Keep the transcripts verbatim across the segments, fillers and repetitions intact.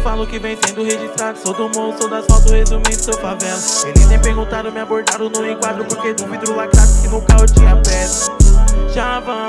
falo que vem sendo registrado. Sou do morro, sou das fotos, resumindo, sou favela. Eles nem perguntaram, me abordaram no enquadro, porque do vidro lacrado que no carro tinha pedra. Já vão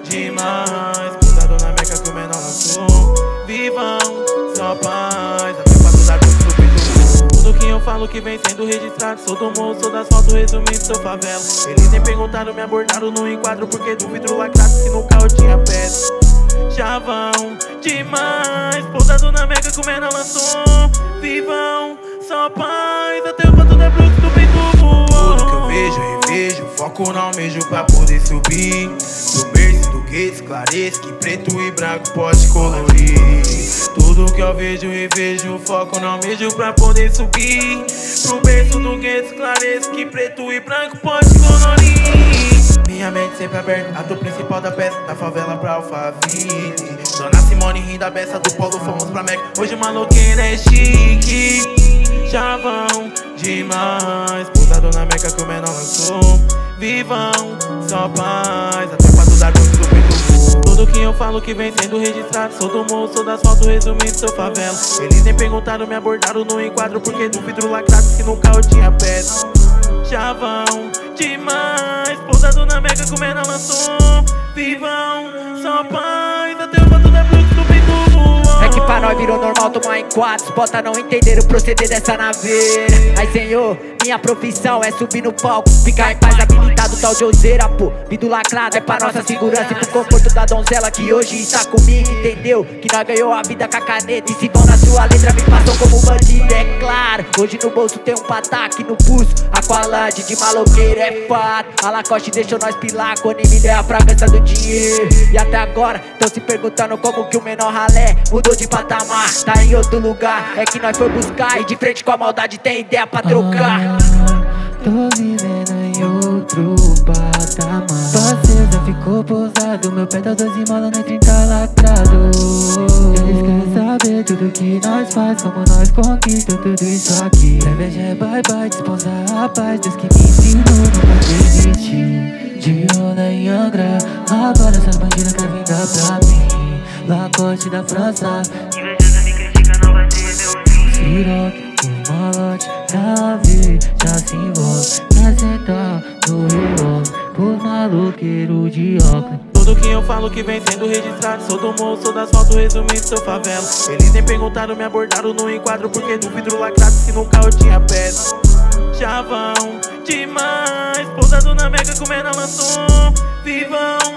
demais, pousado na meca que o menor lançou. Vivam, só paz, até pra dar gosto do peito. Tudo que eu falo que vem sendo registrado. Sou do morro, sou das fotos, resumindo, sou favela. Eles nem perguntaram, me abordaram no enquadro, porque do vidro lacrado que no carro tinha pedra. Já vão demais, pousado na mega que o menor lançou. Vivam, só paz, até o pato da bruxa do peito voou. Tudo que eu vejo, eu revejo, foco não almejo pra poder subir. Do berço do gueto esclarece que preto e branco pode colorir. Tudo que eu vejo, eu revejo, foco não almejo pra poder subir. Pro berço do gueto esclarece que preto e branco pode colorir. Minha mente sempre aberta, ator principal da peça, da favela pra Alphaville. Dona Simone rindo a beça do polo, fomos pra Meca. Hoje o maloqueiro é chique. Já vão demais, pousado na meca que o menor lançou. Vivam, só paz, até pra dar gosto do peito. Tudo que eu falo que vem sendo registrado. Sou do morro, sou das fotos, resumindo, sou favela. Eles nem perguntaram, me abordaram no enquadro, porque do vidro lacrado que no carro tinha pedra. Já vão demais, pousado na mega que o menor lançou. Vivam, só paz, até o pato da bruxa do peito voou. É que pra nós virou normal tomar em quatro. Bota não entender o proceder dessa naveira. Ai senhor, minha profissão é subir no palco, ficar em paz habilitado tal de oseira, pô. Vidro lacrado é pra nossa segurança e pro conforto da donzela que hoje está comigo, entendeu? Que nós ganhou a vida com a caneta. E se vão na sua letra me passam como bandido, é claro. Hoje no bolso tem um pataque no pulso. Aqualade de maloqueiro é fato. A Lacoste deixou nós pilar quando me der a fragrância do dinheiro. E até agora tão se perguntando como que o menor ralé mudou de patamar, tá em outro lugar. É que nós foi buscar e de frente com a maldade tem ideia pra trocar. Tô vivendo em outro patamar. Parceira ficou pousado, meu pé tá doze mola no trinta lacrado. Eles querem saber tudo que nós faz, como nós conquista tudo isso aqui. Cerveja é bye bye, disposa a paz, Deus que me ensinou nunca desistir. De onda em Angra, agora essas bandidas querem dar pra mim. Lacoste da França, invejosa me critica, não vai ser meu fim. Siroque, o malote, já vi, já se envolve. Quer sentar no relógio, pros maloqueiros de óculos. Tudo que eu falo que vem sendo registrado. Sou do morro, sou das fotos, resumindo, sou favela. Eles nem perguntaram, me abordaram no enquadro, porque do vidro lacrado que no carro tinha pedra. Já vão demais, pousado na mega que o menor lançou. Vivam,